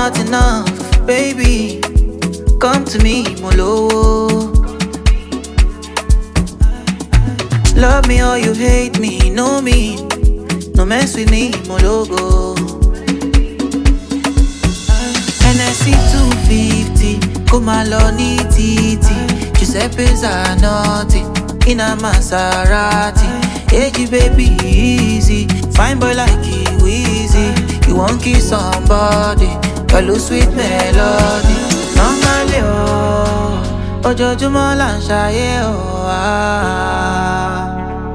not enough, baby. Come to me, Molo. Love me or you hate me, know me. No mess with me, Mologo. NSC 250, come along, titi. Giuseppe Zanotti, in a Maserati. Hey, baby, easy. Fine boy like you, easy. You won't kiss somebody, follow sweet melody. Normally, oh, ojoojúmọ́ là ń ṣayé, oh, ah.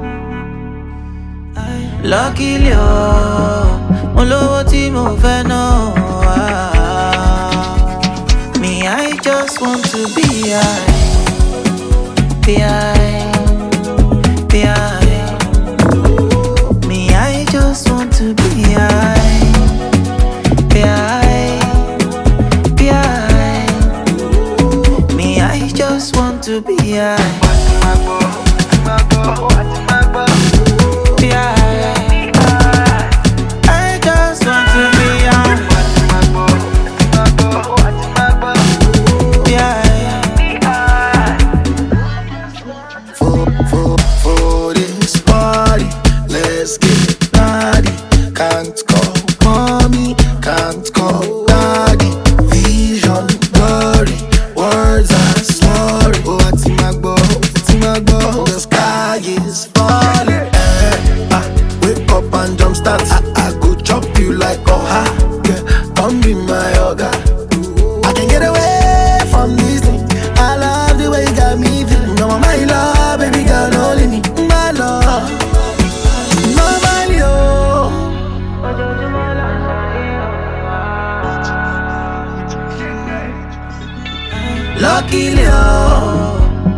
Luckily, oh, mo lówó tí mo fẹ́ ná, oh, ah. Me, I just want to be high, be high, be high. Me, I just want to be high, be high, be high. Me, I just want to be high, be high. I just want to be high, be high. For this party, let's get naughty. Can't call mommy, can't call daddy. Vision blurry, words are slurry. Oh, what's in my bow? The sky is falling. Wake up and jump start. I go chop you like oh ha. Yeah, come be my yoga. I can get away from this thing. I love the way you got me feeling. No, my love, baby girl, only me, my love. Normally, oh. Luckily, oh.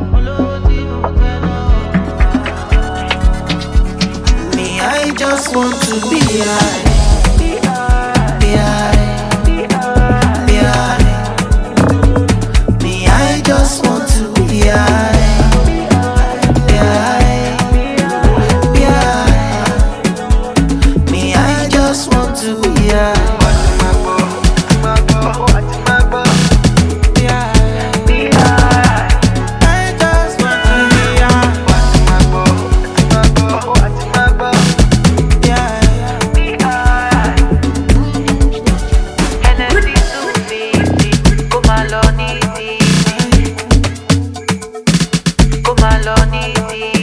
Me, I just want to be high, be high, be high. Me, I just want to be high, be high, be high. Me, I just want to be high. Come along, easy.